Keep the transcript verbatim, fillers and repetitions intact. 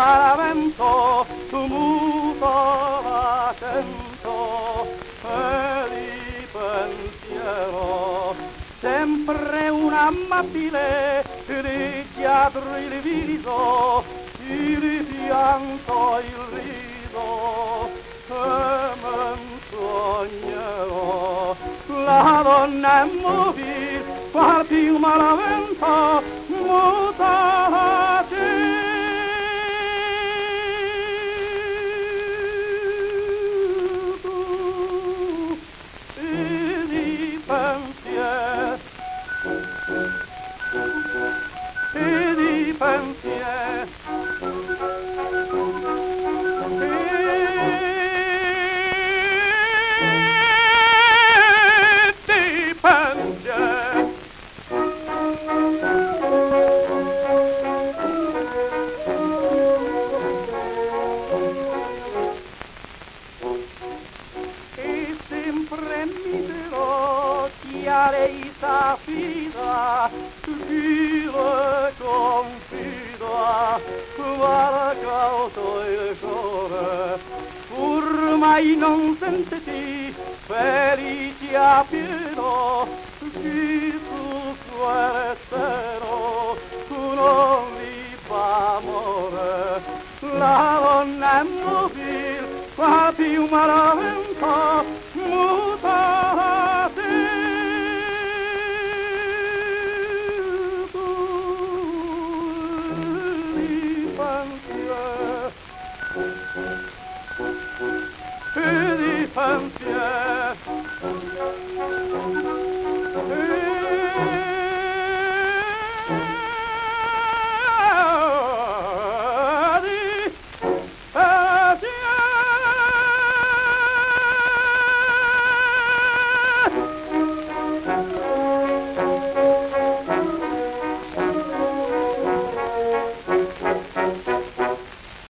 malavento, muto l'accento e di pensiero, sempre un amabile richiadro il viso, il pianto, il riso, e menzognerò. La donna è mobile, qual più malavento, muta e di pensier e di pensier e sempre misero chiare sa fida vive confida varcato il cuore pur mai non sentiti felici a pieno chi su quest'ero non vi fa amore la donna è mobile fa più malavento muta e di pensier